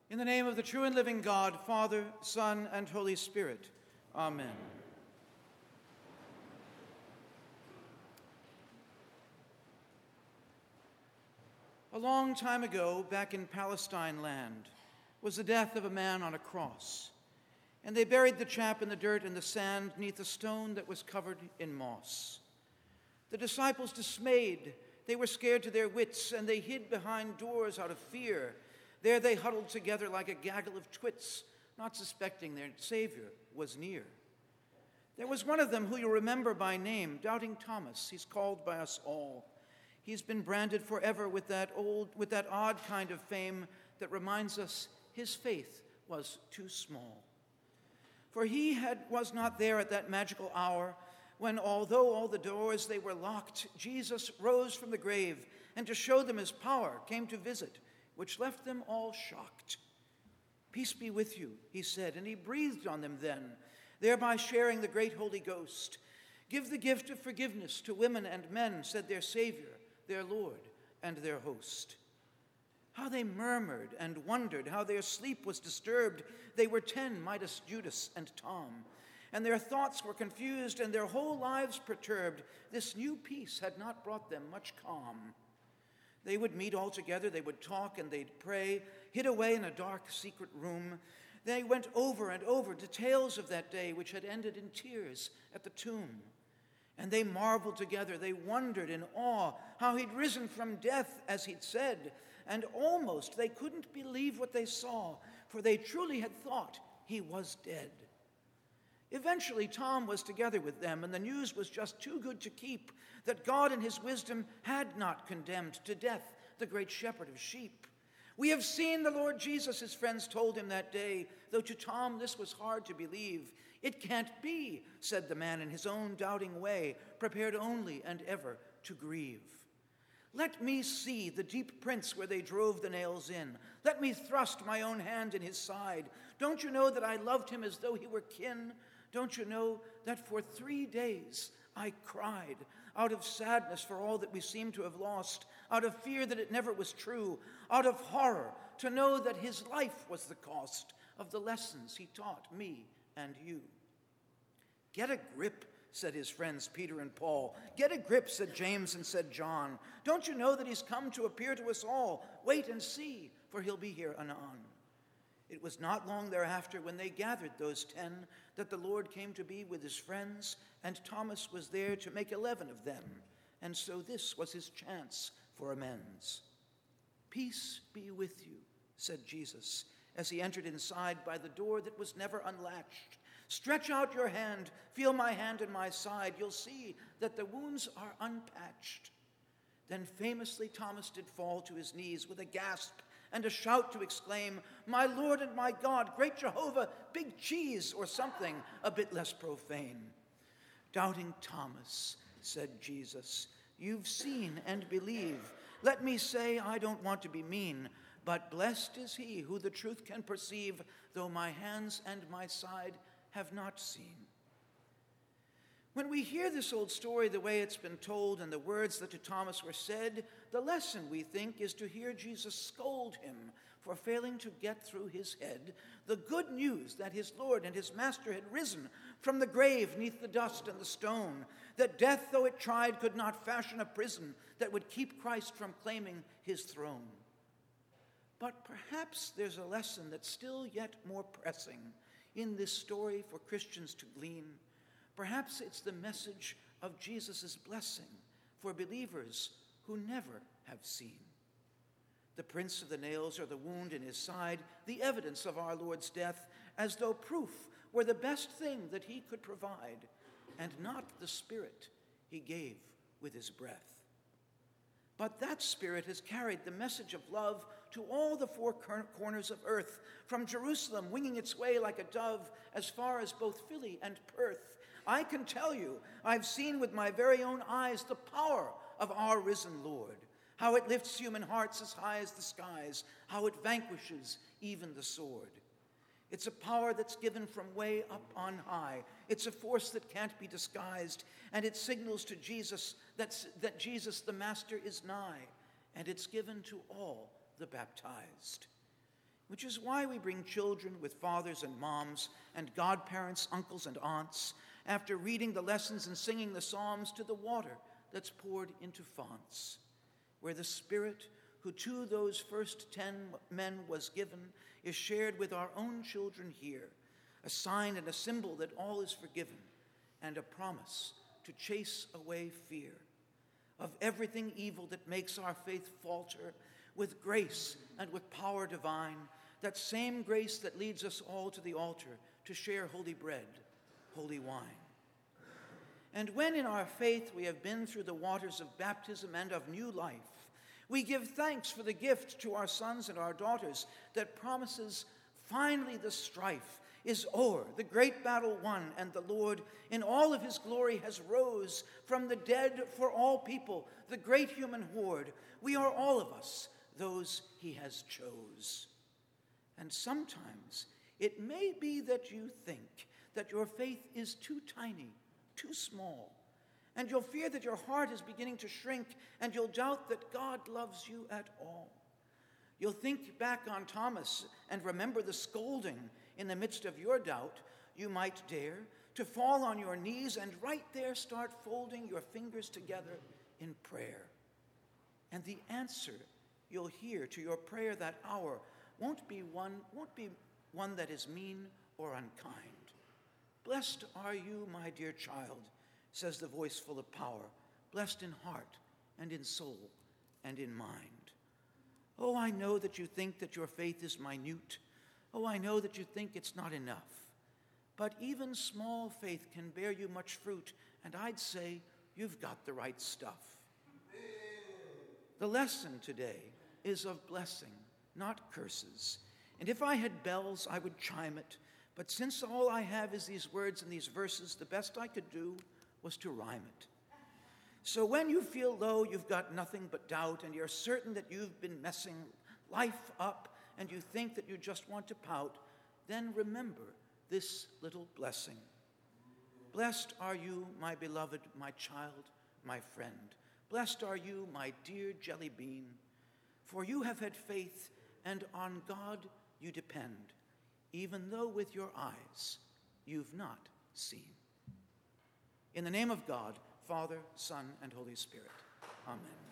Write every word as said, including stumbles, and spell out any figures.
In the name of the true and living God, Father, Son, and Holy Spirit. Amen. A long time ago, back in Palestine land, was the death of a man on a cross, and they buried the chap in the dirt and the sand neath a stone that was covered in moss. The disciples dismayed, they were scared to their wits, and they hid behind doors out of fear. There they huddled together like a gaggle of twits, not suspecting their Savior was near. There was one of them who you remember by name, Doubting Thomas. He's called by us all. He's been branded forever with that old, with that odd kind of fame that reminds us his faith was too small. For he had, was not there at that magical hour when, although all the doors they were locked, Jesus rose from the grave, and to show them his power came to visit, which left them all shocked. "Peace be with you," he said, and he breathed on them then, thereby sharing the great Holy Ghost. "Give the gift of forgiveness to women and men," said their Savior, their Lord, and their host. How they murmured and wondered, how their sleep was disturbed. They were ten, Midas, Judas, and Tom, and their thoughts were confused and their whole lives perturbed. This new peace had not brought them much calm. They would meet all together, they would talk and they'd pray, hid away in a dark, secret room. They went over and over details of that day which had ended in tears at the tomb. And they marveled together, they wondered in awe how he'd risen from death as he'd said, and almost they couldn't believe what they saw, for they truly had thought he was dead. Eventually, Tom was together with them, and the news was just too good to keep, that God in his wisdom had not condemned to death the great shepherd of sheep. "We have seen the Lord Jesus," his friends told him that day, though to Tom this was hard to believe. "It can't be," said the man in his own doubting way, prepared only and ever to grieve. "Let me see the deep prints where they drove the nails in. Let me thrust my own hand in his side. Don't you know that I loved him as though he were kin? Don't you know that for three days I cried out of sadness for all that we seem to have lost, out of fear that it never was true, out of horror to know that his life was the cost of the lessons he taught me and you?" "Get a grip," said his friends Peter and Paul. "Get a grip," said James and said John. "Don't you know that he's come to appear to us all? Wait and see, for he'll be here anon." It was not long thereafter, when they gathered, those ten, that the Lord came to be with his friends, and Thomas was there to make eleven of them. And so this was his chance for amends. "Peace be with you," said Jesus, as he entered inside by the door that was never unlatched. "Stretch out your hand, feel my hand in my side. You'll see that the wounds are unpatched." Then famously Thomas did fall to his knees with a gasp and a shout to exclaim, "My Lord and my God, great Jehovah, big cheese," or something a bit less profane. "Doubting Thomas," said Jesus, "you've seen and believe. Let me say, I don't want to be mean, but blessed is he who the truth can perceive, though my hands and my side have not seen." When we hear this old story the way it's been told and the words that to Thomas were said, the lesson, we think, is to hear Jesus scold him for failing to get through his head the good news that his Lord and his Master had risen from the grave neath the dust and the stone, that death, though it tried, could not fashion a prison that would keep Christ from claiming his throne. But perhaps there's a lesson that's still yet more pressing in this story for Christians to glean. Perhaps it's the message of Jesus' blessing for believers who never have seen. The prints of the nails or the wound in his side, the evidence of our Lord's death, as though proof were the best thing that he could provide, and not the Spirit he gave with his breath. But that Spirit has carried the message of love to all the four corners of earth, from Jerusalem winging its way like a dove as far as both Philly and Perth. I can tell you, I've seen with my very own eyes the power of our risen Lord, how it lifts human hearts as high as the skies, how it vanquishes even the sword. It's a power that's given from way up on high. It's a force that can't be disguised, and it signals to Jesus that, that Jesus the Master is nigh, and it's given to all the baptized. which is why we bring children with fathers and moms and godparents, uncles and aunts, after reading the lessons and singing the psalms, to the water that's poured into fonts, where the Spirit who to those first ten men was given is shared with our own children here, a sign and a symbol that all is forgiven, and a promise to chase away fear of everything evil that makes our faith falter, with grace and with power divine, that same grace that leads us all to the altar to share holy bread, holy wine. And when in our faith we have been through the waters of baptism and of new life, we give thanks for the gift to our sons and our daughters that promises finally the strife is o'er, the great battle won, and the Lord in all of his glory has rose from the dead for all people, the great human horde. We are all of us those he has chose. And sometimes it may be that you think that your faith is too tiny, too small, and you'll fear that your heart is beginning to shrink, and you'll doubt that God loves you at all. You'll think back on Thomas and remember the scolding. In the midst of your doubt, you might dare to fall on your knees and right there start folding your fingers together in prayer. And the answer you'll hear to your prayer that hour won't be one, won't be one that is mean or unkind. Blessed are you, my dear child, says the voice full of power, blessed in heart and in soul and in mind. Oh, I know that you think that your faith is minute. Oh, I know that you think it's not enough. But even small faith can bear you much fruit, and I'd say you've got the right stuff. The lesson today is of blessing, not curses. And if I had bells, I would chime it. But since all I have is these words and these verses, the best I could do was to rhyme it. So when you feel low, you've got nothing but doubt, and you're certain that you've been messing life up, and you think that you just want to pout, then remember this little blessing. Blessed are you, my beloved, my child, my friend. Blessed are you, my dear jelly bean, for you have had faith, and on God you depend, even though with your eyes you've not seen. In the name of God, Father, Son, and Holy Spirit. Amen.